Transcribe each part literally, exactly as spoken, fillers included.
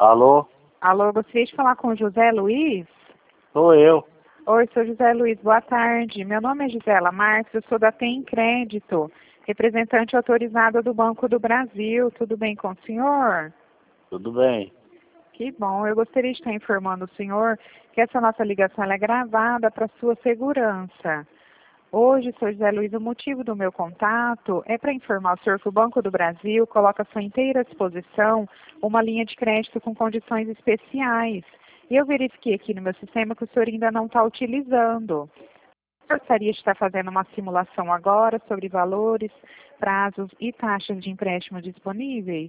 Alô? Alô, gostaria de falar com o José Luiz? Sou eu. Oi, sou José Luiz, boa tarde. Meu nome é Gisela Marques, eu sou da Tem Crédito, representante autorizada do Banco do Brasil. Tudo bem com o senhor? Tudo bem. Que bom. Eu gostaria de estar informando o senhor que essa nossa ligação ela é gravada para sua segurança. Hoje, senhor José Luiz, o motivo do meu contato é para informar o senhor que o Banco do Brasil coloca à sua inteira disposição uma linha de crédito com condições especiais. E eu verifiquei aqui no meu sistema que o senhor ainda não está utilizando. Eu gostaria de estar fazendo uma simulação agora sobre valores, prazos e taxas de empréstimo disponíveis.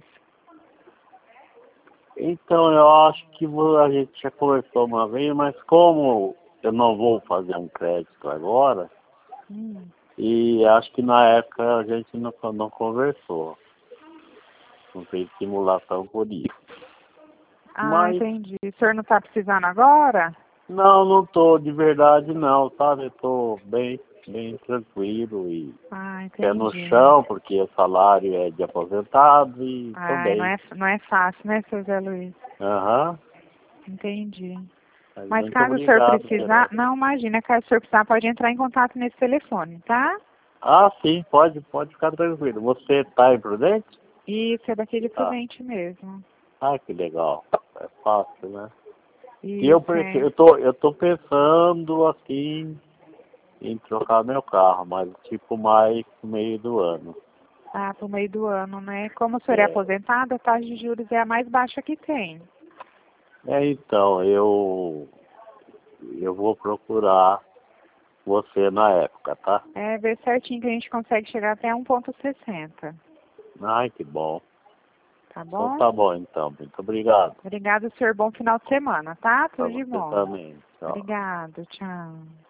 Então, eu acho que vo- a gente já conversou uma vez, mas como eu não vou fazer um crédito agora, Hum. e acho que na época a gente não, não conversou. Não fez simulação por isso. Ah, Mas, entendi. O senhor não está precisando agora? não, não tô de verdade não, sabe? Eu tô bem, bem tranquilo e Ah, pé no entendi. chão, porque o salário é de aposentado e tô Ai, não bem. é, não é fácil, né, seu Zé Luiz? Aham. Entendi. Mas Mas muito caso o senhor obrigado, precisar, Geraldo. não, imagina, caso o senhor precisar, pode entrar em contato nesse telefone, tá? Ah, sim, pode, pode ficar tranquilo. Você tá em Prudente? Isso, é daqui de Tá. Prudente mesmo. Ah, que legal. É fácil, né? E eu, Isso, prefiro, é. eu, tô, eu tô pensando, assim, em trocar meu carro, mas tipo mais no meio do ano. Ah, pro meio do ano, né? Como o senhor é É, aposentado, a taxa de juros é a mais baixa que tem. é então, eu, eu vou procurar você na época, tá? É, ver certinho que a gente consegue chegar até um ponto sessenta. Ai, que bom. Tá Então bom? tá bom, então. Muito obrigado. Obrigado, senhor. Bom final de semana, tá? Pra Tudo de você bom. também. Tchau. Obrigado, tchau.